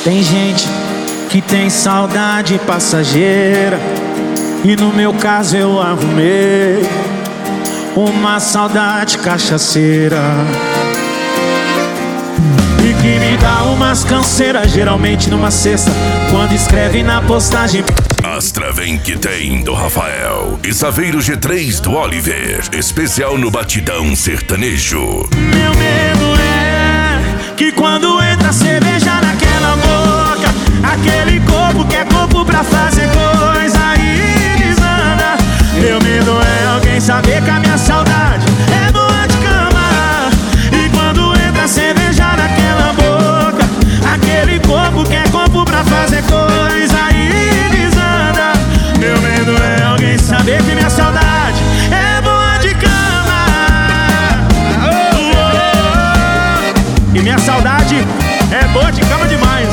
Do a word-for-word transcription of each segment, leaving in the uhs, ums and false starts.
Tem gente que tem saudade passageira, e no meu caso eu arrumei uma saudade cachaceira, e que me dá umas canseiras, geralmente numa sexta, quando escreve na postagem. Astra vem que tem do Rafael e Saveiro G três do Oliver, especial no Batidão Sertanejo. Meu medo é que quando entra cerveja naquela boca, aquele corpo que é corpo pra fazer coisa, aí desanda. Meu medo é alguém saber que a minha saudade é boa de cama, e quando entra cerveja naquela boca, aquele corpo que é corpo pra fazer coisa, aí desanda. Meu medo é alguém saber que minha saudade é boa de cama, oh, oh. E minha saudade é boa de cama demais.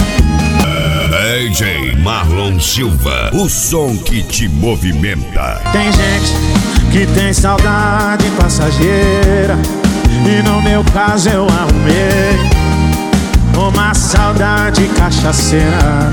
D J Marlon Silva, o som que te movimenta. Tem gente que tem saudade passageira, e no meu caso eu arrumei uma saudade cachaceira,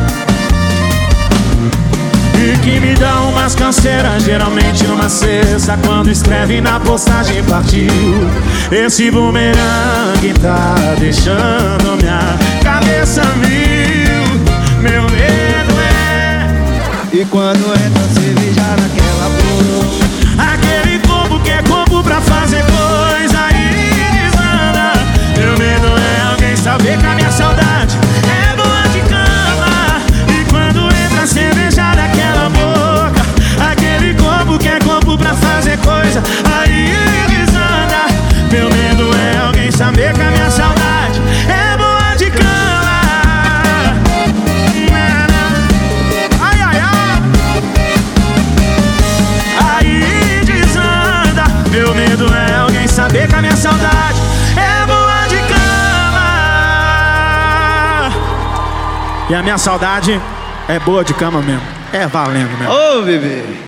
e que me dá umas canseiras, geralmente numa sexta, quando escreve na postagem partiu. Esse bumerangue tá deixando minha cabeça mil. Meu medo é, e quando entra cerveja naquela boca, aquele corpo que é corpo pra fazer coisa, aí desanda. Meu medo é alguém saber que a minha saudade é boa de cama, e quando entra cerveja naquela boca, aquele corpo que é corpo pra fazer coisa, aí desanda. Meu medo é alguém saber que a minha saudade é boa de cama. Ai, ai, ai. Aí desanda. Meu medo é alguém saber que a minha saudade é boa de cama. E a minha saudade é boa de cama mesmo. É valendo mesmo. ô bebê.